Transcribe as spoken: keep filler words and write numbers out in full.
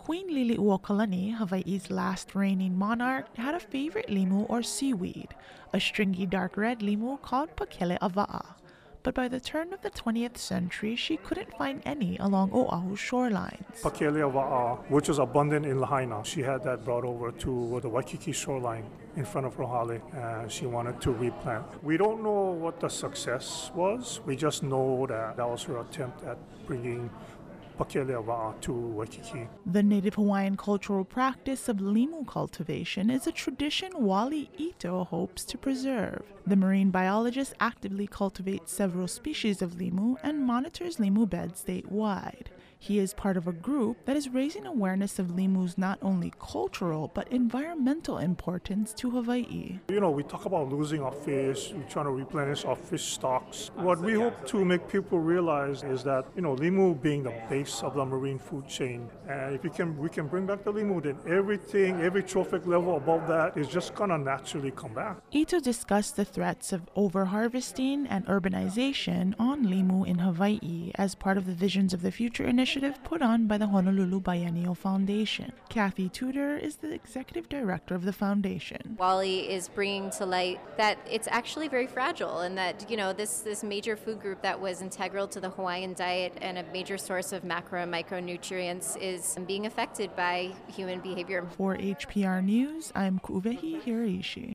Queen Liliuokalani, Hawaii's last reigning monarch, had a favorite limu or seaweed, a stringy dark red limu called Pakele Ava'a. But by the turn of the twentieth century, she couldn't find any along Oahu's shorelines. Pakele Ava'a, which was abundant in Lahaina, she had that brought over to the Waikiki shoreline in front of Rohale, and she wanted to replant. We don't know what the success was. We just know that that was her attempt at bringing Pakele Ava'a to Waikiki. The native Hawaiian cultural practice of limu cultivation is a tradition Wally Ito hopes to preserve. The marine biologist actively cultivates several species of limu and monitors limu beds statewide. He is part of a group that is raising awareness of limu's not only cultural but environmental importance to Hawaii. You know, we talk about losing our fish, we're trying to replenish our fish stocks. What we hope to make people realize is that, you know, limu being the base of the marine food chain, and if we can, we can bring back the limu, then everything, every trophic level above that is just gonna naturally come back. Ito discussed the threats of overharvesting and urbanization on limu in Hawaii as part of the Visions of the Future initiative put on by the Honolulu Biennial Foundation. Kathy Tudor is the executive director of the foundation. Wally is bringing to light that it's actually very fragile, and that, you know, this, this major food group that was integral to the Hawaiian diet and a major source of macro and micronutrients is being affected by human behavior. For H P R News, I'm Kuvehi Hiraishi.